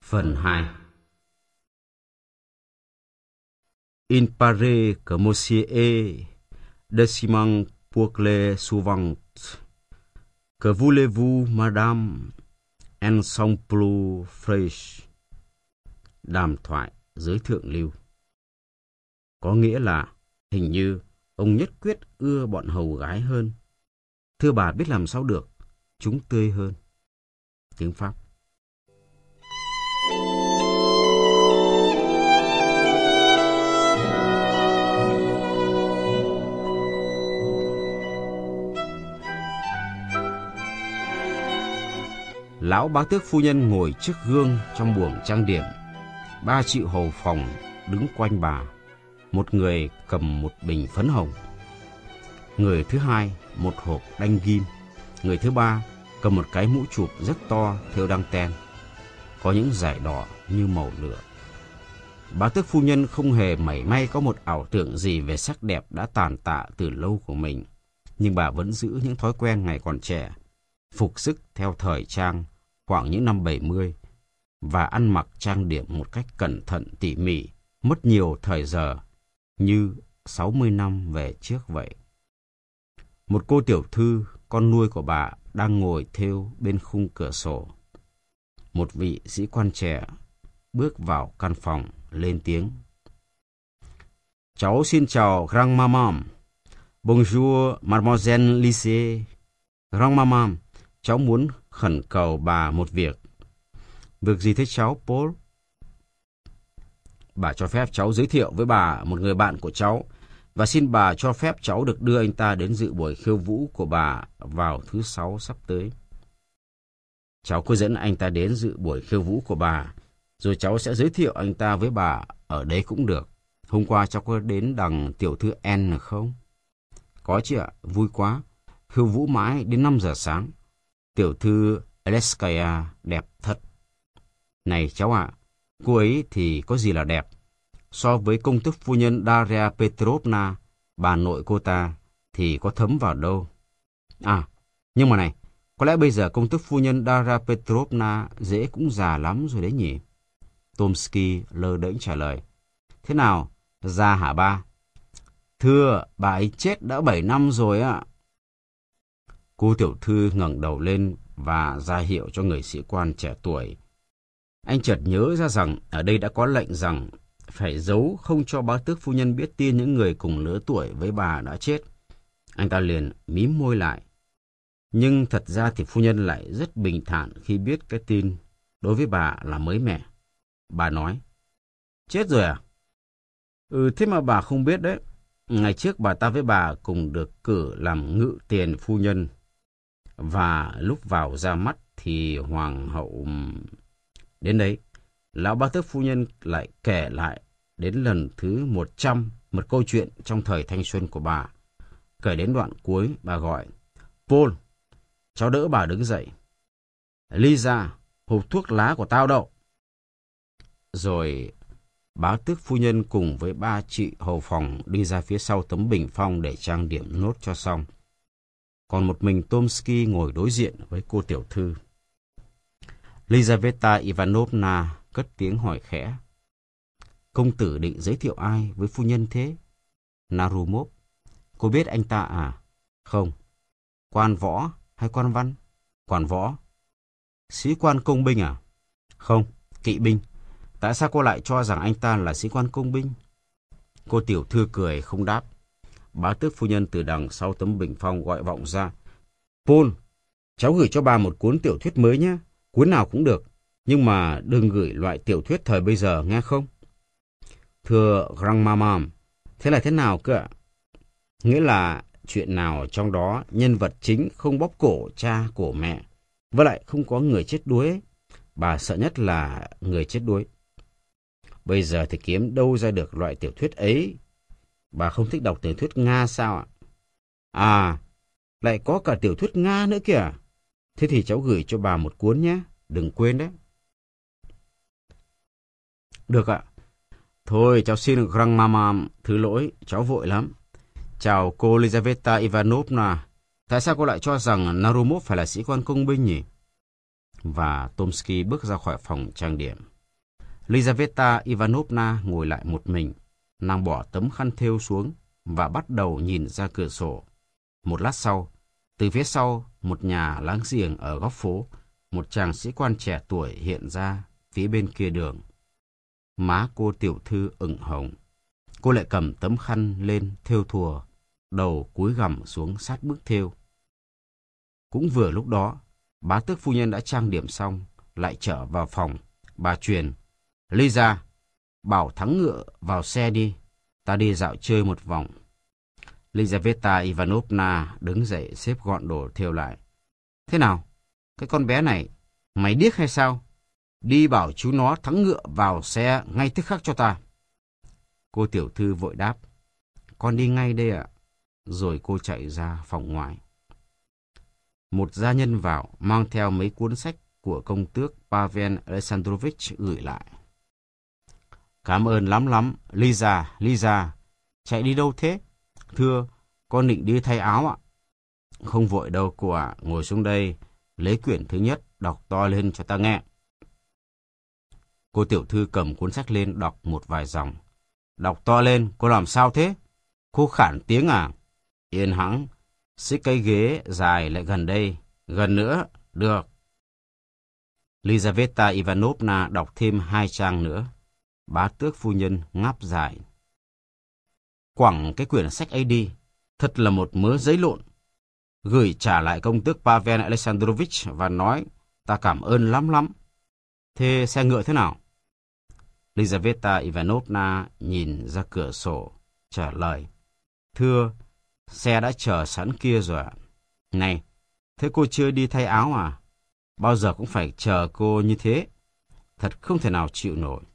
Phần 2. Il paraît que monsieur est décimant pour les suivantes. Que voulez-vous, madame? Elles sont plus fraîches. Đàm thoại giới thượng lưu. Có nghĩa là hình như ông nhất quyết ưa bọn hầu gái hơn. Thưa bà biết làm sao được, chúng tươi hơn. Tiếng Pháp. Lão bá tước phu nhân ngồi trước gương trong buồng trang điểm. 3 chị hầu phòng đứng quanh bà. Một người cầm một bình phấn hồng. Người thứ hai một hộp đanh ghim. Người thứ ba cầm một cái mũ chụp rất to thêu đăng ten, có những dải đỏ như màu lửa. Bá tước phu nhân không hề mảy may có một ảo tưởng gì về sắc đẹp đã tàn tạ từ lâu của mình, nhưng bà vẫn giữ những thói quen ngày còn trẻ, phục sức theo thời trang khoảng những năm 70 và ăn mặc trang điểm một cách cẩn thận tỉ mỉ, mất nhiều thời giờ như 60 năm về trước vậy. Một cô tiểu thư, con nuôi của bà, đang ngồi thêu bên khung cửa sổ. Một vị sĩ quan trẻ bước vào căn phòng lên tiếng. Cháu xin chào Grand-maman. Bonjour, mademoiselle Lise. Grand-maman, cháu muốn khẩn cầu bà một việc. Việc gì thế cháu, Paul? Bà cho phép cháu giới thiệu với bà một người bạn của cháu, và xin bà cho phép cháu được đưa anh ta đến dự buổi khiêu vũ của bà vào thứ Sáu sắp tới. Cháu cứ dẫn anh ta đến dự buổi khiêu vũ của bà, rồi cháu sẽ giới thiệu anh ta với bà ở đấy cũng được. Hôm qua cháu có đến đằng tiểu thư N không? Có chị ạ, vui quá. Khiêu vũ mãi đến 5 giờ sáng. Tiểu thư Aleskaya đẹp thật. Này cháu ạ, cô ấy thì có gì là đẹp. So với công tước phu nhân Daria Petrovna, bà nội cô ta, thì có thấm vào đâu. À, nhưng mà này, có lẽ bây giờ công tước phu nhân Daria Petrovna dễ cũng già lắm rồi đấy nhỉ? Tomsky lơ đễnh trả lời. Thế nào, già hả ba? Thưa, bà ấy chết đã 7 năm rồi ạ. Cô tiểu thư ngẩng đầu lên và ra hiệu cho người sĩ quan trẻ tuổi. Anh chợt nhớ ra rằng ở đây đã có lệnh rằng phải giấu không cho bá tước phu nhân biết tin những người cùng lứa tuổi với bà đã chết. Anh ta liền mím môi lại. Nhưng thật ra thì phu nhân lại rất bình thản khi biết cái tin đối với bà là mới mẻ. Bà nói, chết rồi à? Thế mà bà không biết đấy. Ngày trước bà ta với bà cùng được cử làm ngự tiền phu nhân. Và lúc vào ra mắt thì hoàng hậu... Đến đấy, lão bá tước phu nhân lại kể lại đến lần thứ 100 một câu chuyện trong thời thanh xuân của bà. Kể đến đoạn cuối, bà gọi, Paul, cháu đỡ bà đứng dậy. Lisa, hộp thuốc lá của tao đâu? Rồi bá tước phu nhân cùng với 3 chị hầu phòng đi ra phía sau tấm bình phong để trang điểm nốt cho xong. Còn một mình Tomsky ngồi đối diện với cô tiểu thư. Lizaveta Ivanovna cất tiếng hỏi khẽ. Công tử định giới thiệu ai với phu nhân thế? Narumov, cô biết anh ta à? Không. Quan võ hay quan văn? Quan võ. Sĩ quan công binh à? Không, kỵ binh. Tại sao cô lại cho rằng anh ta là sĩ quan công binh? Cô tiểu thư cười không đáp. Bá tước phu nhân từ đằng sau tấm bình phong gọi vọng ra. Paul, cháu gửi cho bà một cuốn tiểu thuyết mới nhé. Cuốn nào cũng được, nhưng mà đừng gửi loại tiểu thuyết thời bây giờ nghe không? Thưa Grand-maman, thế là thế nào cơ ạ? Nghĩa là chuyện nào trong đó nhân vật chính không bóp cổ cha cổ mẹ, với lại không có người chết đuối ấy. Bà sợ nhất là người chết đuối. Bây giờ thì kiếm đâu ra được loại tiểu thuyết ấy? Bà không thích đọc tiểu thuyết Nga sao ạ? À, lại có cả tiểu thuyết Nga nữa kìa. Thế thì cháu gửi cho bà một cuốn nhé, đừng quên đấy. Được ạ. Thôi cháu xin Grand-maman thứ lỗi, cháu vội lắm. Chào cô Lizaveta Ivanovna. Tại sao cô lại cho rằng Narumov phải là sĩ quan công binh nhỉ? Và Tomsky bước ra khỏi phòng trang điểm. Lizaveta Ivanovna ngồi lại một mình. Nàng bỏ tấm khăn thêu xuống và bắt đầu nhìn ra cửa sổ. Một lát sau, từ phía sau một nhà láng giềng ở góc phố, một chàng sĩ quan trẻ tuổi hiện ra phía bên kia đường. Má cô tiểu thư ửng hồng. Cô lại cầm tấm khăn lên thêu thùa, đầu cúi gằm xuống sát bức thêu. Cũng vừa lúc đó, bá tước phu nhân đã trang điểm xong, lại trở vào phòng. Bà truyền: Lisa, bảo thắng ngựa vào xe đi, ta đi dạo chơi một vòng. Lizaveta Ivanovna đứng dậy xếp gọn đồ thêu lại. Thế nào? Cái con bé này, mày điếc hay sao? Đi bảo chú nó thắng ngựa vào xe ngay tức khắc cho ta. Cô tiểu thư vội đáp: Con đi ngay đây ạ. Rồi cô chạy ra phòng ngoài. Một gia nhân vào mang theo mấy cuốn sách của công tước Pavel Alexandrovich gửi lại. Cảm ơn lắm, Lisa, chạy đi đâu thế? Thưa, con định đi thay áo ạ. Không vội đâu cô ạ, ngồi xuống đây, lấy quyển thứ nhất, đọc to lên cho ta nghe. Cô tiểu thư cầm cuốn sách lên đọc một vài dòng. Đọc to lên, cô làm sao thế? Cô khản tiếng à? Yên hẵng, xích cái ghế dài lại gần đây, gần nữa, được. Lizaveta Ivanovna đọc thêm 2 trang nữa. Bá tước phu nhân ngáp dài. Quẳng cái quyển sách ấy đi, thật là một mớ giấy lộn. Gửi trả lại công tước Pavel Alexandrovich và nói ta cảm ơn lắm. Thế xe ngựa thế nào? Lizaveta Ivanovna nhìn ra cửa sổ, trả lời: Thưa, xe đã chờ sẵn kia rồi ạ. Này, thế cô chưa đi thay áo à? Bao giờ cũng phải chờ cô như thế. Thật không thể nào chịu nổi.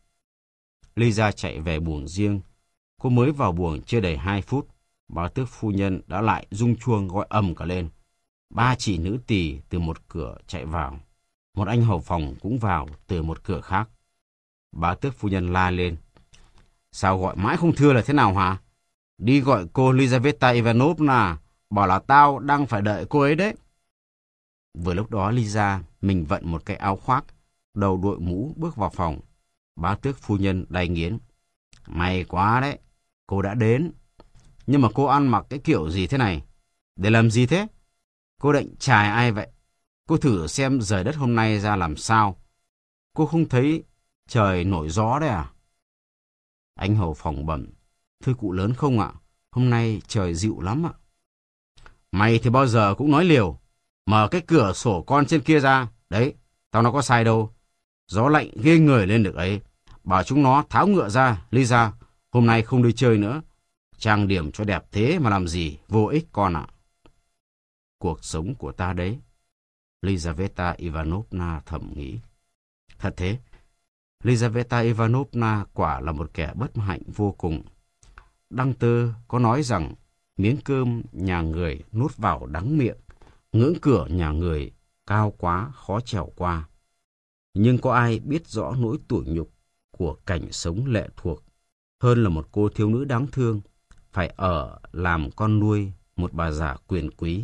Lisa chạy về buồng riêng. Cô mới vào buồng chưa đầy 2 phút. Bá tước phu nhân đã lại rung chuông gọi ầm cả lên. 3 chị nữ tỳ từ một cửa chạy vào. Một anh hầu phòng cũng vào từ một cửa khác. Bá tước phu nhân la lên: Sao gọi mãi không thưa là thế nào hả? Đi gọi cô Lizaveta Ivanovna, bảo là tao đang phải đợi cô ấy đấy. Vừa lúc đó Lisa mình vận một cái áo khoác, đầu đội mũ bước vào phòng. Bá tước phu nhân đay nghiến: May quá đấy, cô đã đến. Nhưng mà cô ăn mặc cái kiểu gì thế này? Để làm gì thế? Cô định chài ai vậy? Cô thử xem trời đất hôm nay ra làm sao. Cô không thấy trời nổi gió đấy à? Anh hầu phòng bẩm: Thưa cụ lớn không ạ? Hôm nay trời dịu lắm ạ. Mày thì bao giờ cũng nói liều. Mở cái cửa sổ con trên kia ra. Đấy, tao nói có sai đâu. Gió lạnh ghê người lên được ấy. Bảo chúng nó tháo ngựa ra, Lisa. Hôm nay không đi chơi nữa. Trang điểm cho đẹp thế mà làm gì, vô ích con ạ. Cuộc sống của ta đấy. Lizaveta Ivanovna thầm nghĩ. Thật thế, Lizaveta Ivanovna quả là một kẻ bất hạnh vô cùng. Đăng Tơ có nói rằng miếng cơm nhà người nuốt vào đắng miệng, ngưỡng cửa nhà người cao quá khó trèo qua. Nhưng có ai biết rõ nỗi tủi nhục của cảnh sống lệ thuộc hơn là một cô thiếu nữ đáng thương phải ở làm con nuôi một bà già quyền quý.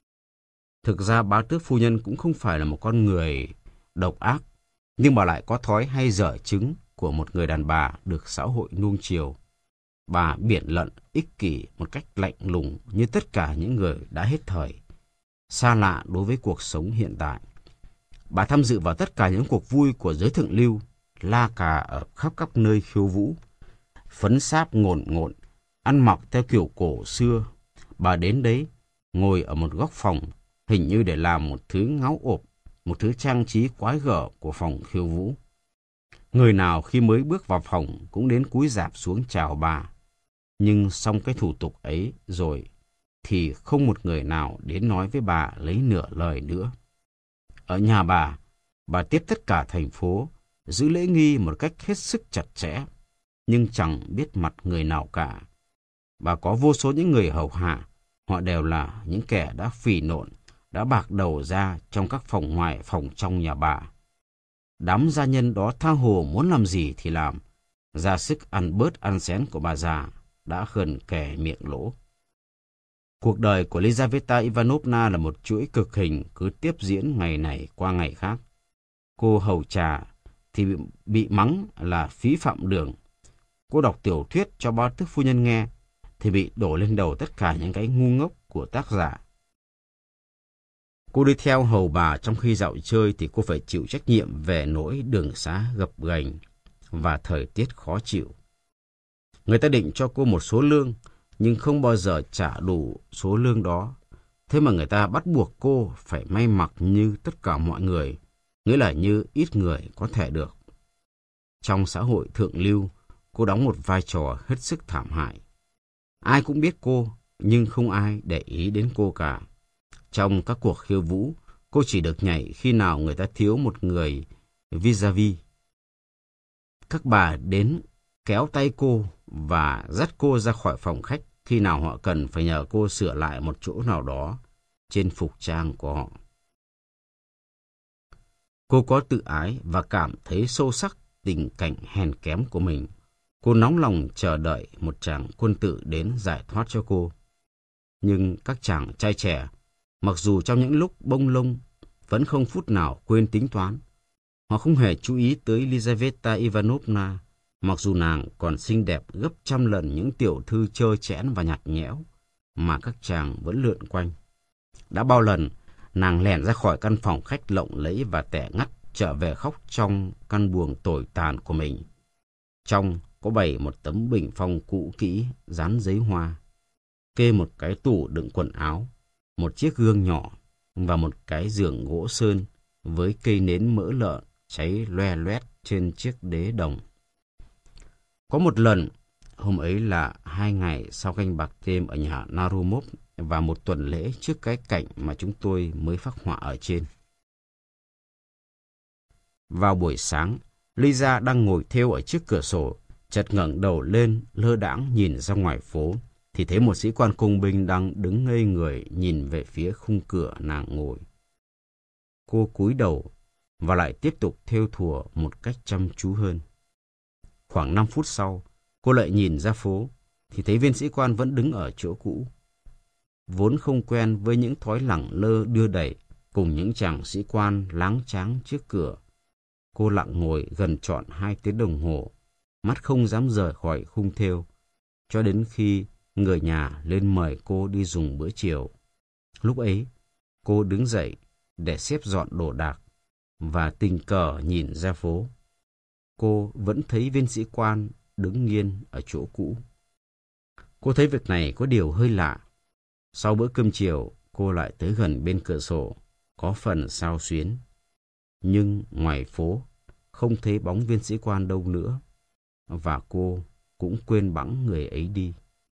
Thực ra bá tước phu nhân cũng không phải là một con người độc ác, nhưng bà lại có thói hay dở chứng của một người đàn bà được xã hội nuông chiều. Bà biển lận ích kỷ một cách lạnh lùng như tất cả những người đã hết thời, xa lạ đối với cuộc sống hiện tại. Bà tham dự vào tất cả những cuộc vui của giới thượng lưu, la cà ở khắp các nơi khiêu vũ, phấn sáp ngổn ngộn, ăn mặc theo kiểu cổ xưa. Bà đến đấy, ngồi ở một góc phòng, hình như để làm một thứ ngáo ộp, một thứ trang trí quái gở của phòng khiêu vũ. Người nào khi mới bước vào phòng cũng đến cúi rạp xuống chào bà. Nhưng xong cái thủ tục ấy rồi, thì không một người nào đến nói với bà lấy nửa lời nữa. Ở nhà bà tiếp tất cả thành phố, giữ lễ nghi một cách hết sức chặt chẽ, nhưng chẳng biết mặt người nào cả. Bà có vô số những người hầu hạ, họ đều là những kẻ đã phì nộn, đã bạc đầu ra trong các phòng ngoài phòng trong nhà bà. Đám gia nhân đó tha hồ muốn làm gì thì làm, ra sức ăn bớt ăn xén của bà già đã gần kề miệng lỗ. Cuộc đời của Lizaveta Ivanovna là một chuỗi cực hình cứ tiếp diễn ngày này qua ngày khác. Cô hầu trà, thì bị mắng là phí phạm đường. Cô đọc tiểu thuyết cho Bá Tước phu nhân nghe thì bị đổ lên đầu tất cả những cái ngu ngốc của tác giả. Cô đi theo hầu bà trong khi dạo chơi thì cô phải chịu trách nhiệm về nỗi đường xá gập ghềnh và thời tiết khó chịu. Người ta định cho cô một số lương, nhưng không bao giờ trả đủ số lương đó. Thế mà người ta bắt buộc cô phải may mặc như tất cả mọi người, nghĩa là như ít người có thể được. Trong xã hội thượng lưu, cô đóng một vai trò hết sức thảm hại. Ai cũng biết cô, nhưng không ai để ý đến cô cả. Trong các cuộc khiêu vũ, cô chỉ được nhảy khi nào người ta thiếu một người vis-a-vis. Các bà đến kéo tay cô và dắt cô ra khỏi phòng khách khi nào họ cần phải nhờ cô sửa lại một chỗ nào đó trên phục trang của họ. Cô có tự ái và cảm thấy sâu sắc tình cảnh hèn kém của mình. Cô nóng lòng chờ đợi một chàng quân tử đến giải thoát cho cô. Nhưng các chàng trai trẻ, mặc dù trong những lúc bông lông, vẫn không phút nào quên tính toán. Họ không hề chú ý tới Lizaveta Ivanovna, mặc dù nàng còn xinh đẹp gấp trăm lần những tiểu thư trơ trẽn và nhạt nhẽo mà các chàng vẫn lượn quanh. Đã bao lần nàng lẻn ra khỏi căn phòng khách lộng lẫy và tẻ ngắt trở về khóc trong căn buồng tồi tàn của mình. Trong có bày một tấm bình phong cũ kỹ dán giấy hoa, kê một cái tủ đựng quần áo, một chiếc gương nhỏ và một cái giường gỗ sơn với cây nến mỡ lợn cháy loe loét trên chiếc đế đồng. Có một lần, hôm ấy là 2 ngày sau canh bạc đêm ở nhà Narumov và một tuần lễ trước cái cảnh mà chúng tôi mới phác họa ở trên. Vào buổi sáng, Lisa đang ngồi thêu ở trước cửa sổ, chợt ngẩng đầu lên lơ đãng nhìn ra ngoài phố, thì thấy một sĩ quan công binh đang đứng ngây người nhìn về phía khung cửa nàng ngồi. Cô cúi đầu và lại tiếp tục thêu thùa một cách chăm chú hơn. Khoảng 5 phút sau, cô lại nhìn ra phố, thì thấy viên sĩ quan vẫn đứng ở chỗ cũ. Vốn không quen với những thói lẳng lơ đưa đẩy cùng những chàng sĩ quan láng tráng trước cửa, cô lặng ngồi gần trọn 2 tiếng đồng hồ, mắt không dám rời khỏi khung thêu, cho đến khi người nhà lên mời cô đi dùng bữa chiều. Lúc ấy, cô đứng dậy để xếp dọn đồ đạc và tình cờ nhìn ra phố. Cô vẫn thấy viên sĩ quan đứng nghiêng ở chỗ cũ. Cô thấy việc này có điều hơi lạ. Sau bữa cơm chiều, cô lại tới gần bên cửa sổ, có phần xao xuyến. Nhưng ngoài phố, không thấy bóng viên sĩ quan đâu nữa, và cô cũng quên bẵng người ấy đi.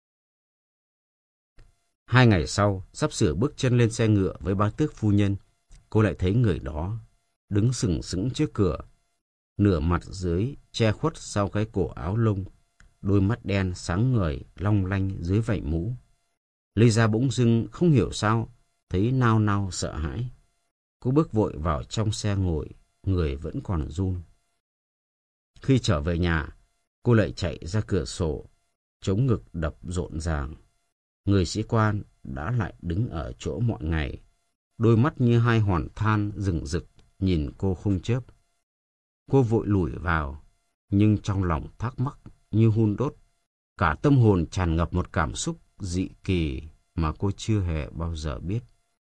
2 ngày sau, sắp sửa bước chân lên xe ngựa với Bá Tước phu nhân, cô lại thấy người đó đứng sừng sững trước cửa, nửa mặt dưới che khuất sau cái cổ áo lông, đôi mắt đen sáng ngời long lanh dưới vành mũ. Lisa bỗng dưng không hiểu sao thấy nao nao sợ hãi. Cô bước vội vào trong xe ngồi, người vẫn còn run. Khi trở về nhà, cô lại chạy ra cửa sổ, chống ngực đập rộn ràng. Người sĩ quan đã lại đứng ở chỗ mọi ngày, đôi mắt như 2 hòn than rừng rực nhìn cô không chớp. Cô vội lủi vào, nhưng trong lòng thắc mắc như hun đốt. Cả tâm hồn tràn ngập một cảm xúc dị kỳ mà cô chưa hề bao giờ biết.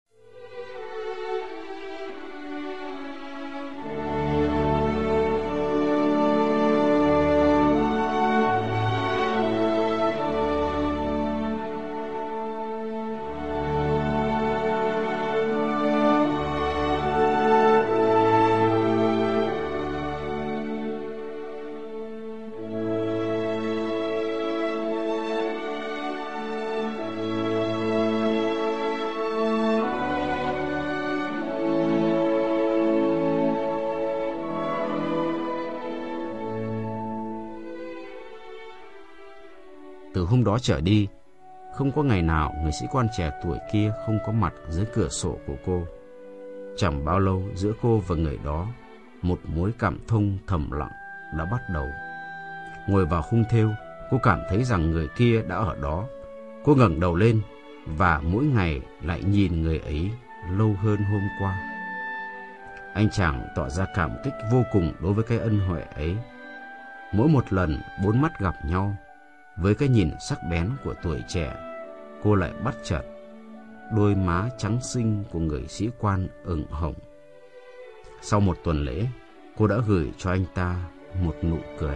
Từ hôm đó trở đi, không có ngày nào người sĩ quan trẻ tuổi kia không có mặt dưới cửa sổ của cô. Chẳng bao lâu giữa cô và người đó, một mối cảm thông thầm lặng đã bắt đầu. Ngồi vào khung thêu, cô cảm thấy rằng người kia đã ở đó. Cô ngẩng đầu lên và mỗi ngày lại nhìn người ấy lâu hơn hôm qua. Anh chàng tỏ ra cảm kích vô cùng đối với cái ân huệ ấy. Mỗi một lần bốn mắt gặp nhau, với cái nhìn sắc bén của tuổi trẻ, cô lại bắt chợt đôi má trắng xinh của người sĩ quan ửng hồng. Sau một tuần lễ, cô đã gửi cho anh ta một nụ cười.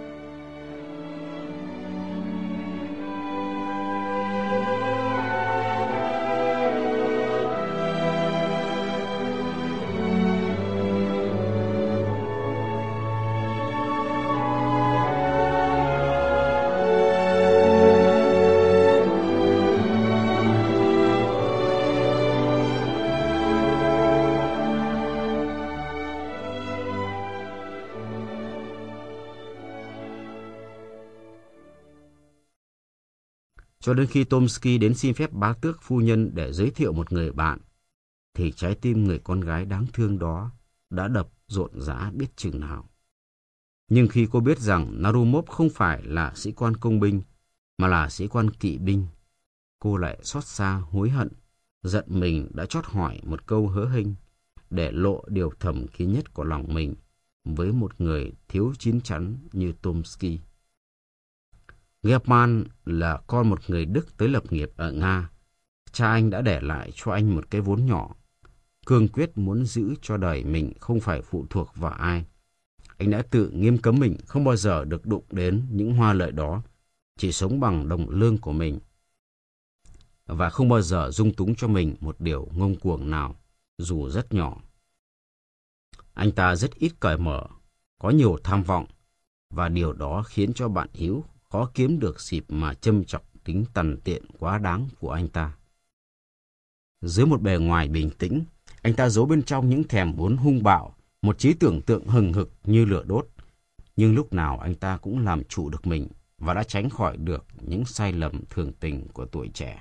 Cho đến khi Tomsky đến xin phép bá tước phu nhân để giới thiệu một người bạn, thì trái tim người con gái đáng thương đó đã đập rộn rã biết chừng nào. Nhưng khi cô biết rằng Narumov không phải là sĩ quan công binh, mà là sĩ quan kỵ binh, cô lại xót xa hối hận, giận mình đã chót hỏi một câu hớ hênh, để lộ điều thầm kín nhất của lòng mình với một người thiếu chín chắn như Tomsky. Gepman là con một người Đức tới lập nghiệp ở Nga. Cha anh đã để lại cho anh một cái vốn nhỏ. Cương quyết muốn giữ cho đời mình không phải phụ thuộc vào ai. Anh đã tự nghiêm cấm mình không bao giờ được đụng đến những hoa lợi đó, chỉ sống bằng đồng lương của mình. Và không bao giờ dung túng cho mình một điều ngông cuồng nào, dù rất nhỏ. Anh ta rất ít cởi mở, có nhiều tham vọng, và điều đó khiến cho bạn Hiếu khó kiếm được dịp mà châm chọc tính tằn tiện quá đáng của anh ta. Dưới một bề ngoài bình tĩnh, anh ta giấu bên trong những thèm muốn hung bạo, một trí tưởng tượng hừng hực như lửa đốt. Nhưng lúc nào anh ta cũng làm chủ được mình và đã tránh khỏi được những sai lầm thường tình của tuổi trẻ.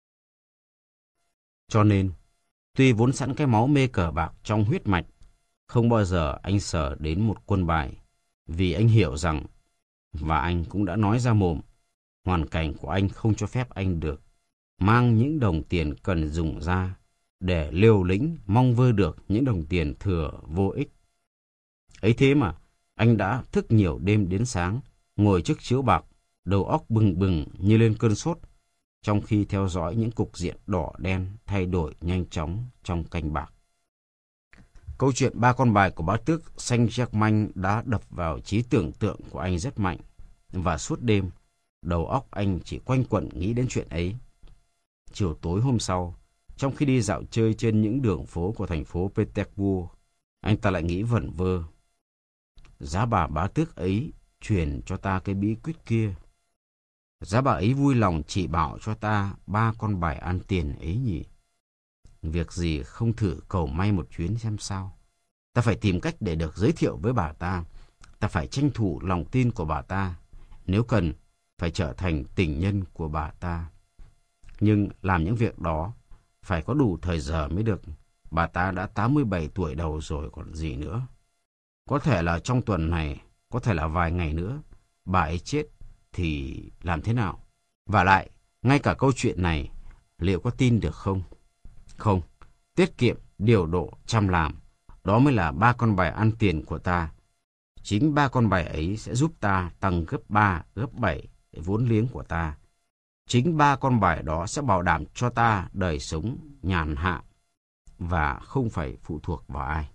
Cho nên, tuy vốn sẵn cái máu mê cờ bạc trong huyết mạch, không bao giờ anh sờ đến một quân bài, vì anh hiểu rằng, và anh cũng đã nói ra mồm, hoàn cảnh của anh không cho phép anh được mang những đồng tiền cần dùng ra để liều lĩnh mong vơ được những đồng tiền thừa vô ích. Ấy thế mà, anh đã thức nhiều đêm đến sáng, ngồi trước chiếu bạc, đầu óc bừng bừng như lên cơn sốt, trong khi theo dõi những cục diện đỏ đen thay đổi nhanh chóng trong canh bạc. Câu chuyện ba con bài của bá tước Saint-Germain đã đập vào trí tưởng tượng của anh rất mạnh, và suốt đêm, đầu óc anh chỉ quanh quẩn nghĩ đến chuyện ấy. Chiều tối hôm sau, trong khi đi dạo chơi trên những đường phố của thành phố Petersburg, anh ta lại nghĩ vẩn vơ. Giá bà bá tước ấy truyền cho ta cái bí quyết kia. Giá bà ấy vui lòng chỉ bảo cho ta ba con bài ăn tiền ấy nhỉ. Việc gì không thử cầu may một chuyến xem sao. Ta phải tìm cách để được giới thiệu với bà ta. Ta phải tranh thủ lòng tin của bà ta. Nếu cần, phải trở thành tình nhân của bà ta. Nhưng làm những việc đó phải có đủ thời giờ mới được. Bà ta đã 87 tuổi đầu rồi còn gì nữa. Có thể là trong tuần này, có thể là vài ngày nữa, bà ấy chết thì làm thế nào? Và lại, ngay cả câu chuyện này, liệu có tin được không? Không, tiết kiệm, điều độ, chăm làm, đó mới là ba con bài ăn tiền của ta. Chính ba con bài ấy sẽ giúp ta tăng gấp 3, gấp 7 vốn liếng của ta. Chính ba con bài đó sẽ bảo đảm cho ta đời sống nhàn hạ và không phải phụ thuộc vào ai.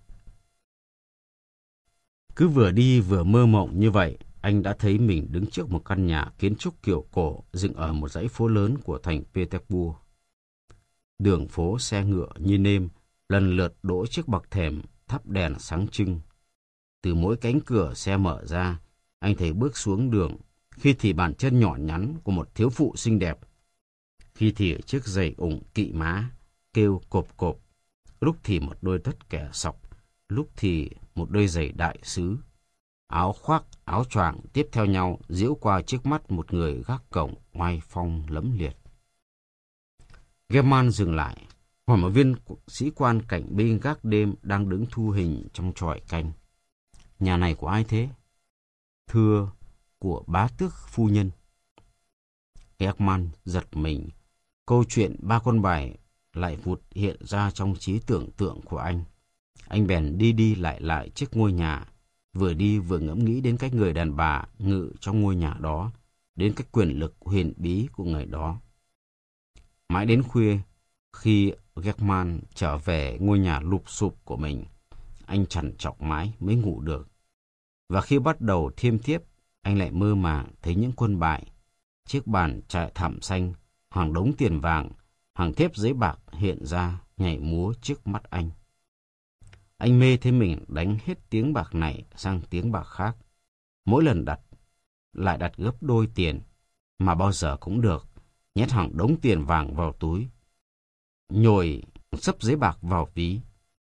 Cứ vừa đi vừa mơ mộng như vậy, anh đã thấy mình đứng trước một căn nhà kiến trúc kiểu cổ dựng ở một dãy phố lớn của thành Petersburg. Đường phố xe ngựa như nêm, lần lượt đỗ chiếc bậc thềm thắp đèn sáng trưng. Từ mỗi cánh cửa xe mở ra, anh thấy bước xuống đường, khi thì bàn chân nhỏ nhắn của một thiếu phụ xinh đẹp, khi thì chiếc giày ủng kỵ má, kêu cộp cộp, lúc thì một đôi tất kẻ sọc, lúc thì một đôi giày đại sứ. Áo khoác, áo choàng tiếp theo nhau giễu qua trước mắt một người gác cổng oai phong lẫm liệt. German dừng lại, hỏi một viên sĩ quan cảnh binh gác đêm đang đứng thu hình trong chòi canh. Nhà này của ai thế? Thưa, của bá tước phu nhân. German giật mình. Câu chuyện ba con bài lại vụt hiện ra trong trí tưởng tượng của anh. Anh bèn đi đi lại lại trước ngôi nhà, vừa đi vừa ngẫm nghĩ đến cái người đàn bà ngự trong ngôi nhà đó, đến cái quyền lực huyền bí của người đó. Mãi đến khuya, khi Geckman trở về ngôi nhà lụp xụp của mình, anh trằn trọc mãi mới ngủ được. Và khi bắt đầu thiêm thiếp, anh lại mơ màng thấy những quân bài, chiếc bàn trải thảm xanh, hàng đống tiền vàng, hàng thép giấy bạc hiện ra nhảy múa trước mắt anh. Anh mê thấy mình đánh hết tiếng bạc này sang tiếng bạc khác. Mỗi lần đặt, lại đặt gấp đôi tiền, mà bao giờ cũng được, nhét hàng đống tiền vàng vào túi, nhồi xấp giấy bạc vào ví.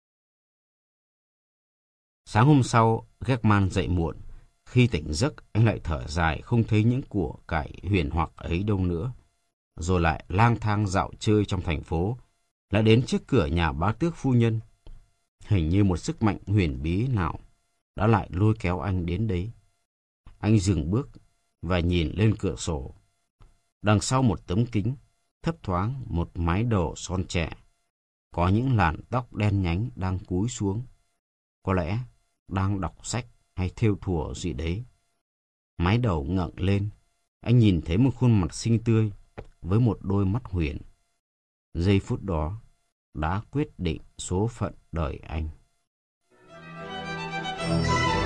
Sáng hôm sau, Geckman dậy muộn. Khi tỉnh giấc, anh lại thở dài không thấy những của cải huyền hoặc ấy đâu nữa. Rồi lại lang thang dạo chơi trong thành phố, lại đến trước cửa nhà bá tước phu nhân. Hình như một sức mạnh huyền bí nào đã lại lôi kéo anh đến đấy. Anh dừng bước và nhìn lên cửa sổ. Đằng sau một tấm kính, thấp thoáng một mái đầu son trẻ. Có những làn tóc đen nhánh đang cúi xuống. Có lẽ đang đọc sách hay thêu thùa gì đấy. Mái đầu ngẩng lên, anh nhìn thấy một khuôn mặt xinh tươi với một đôi mắt huyền. Giây phút đó đã quyết định số phận đời anh.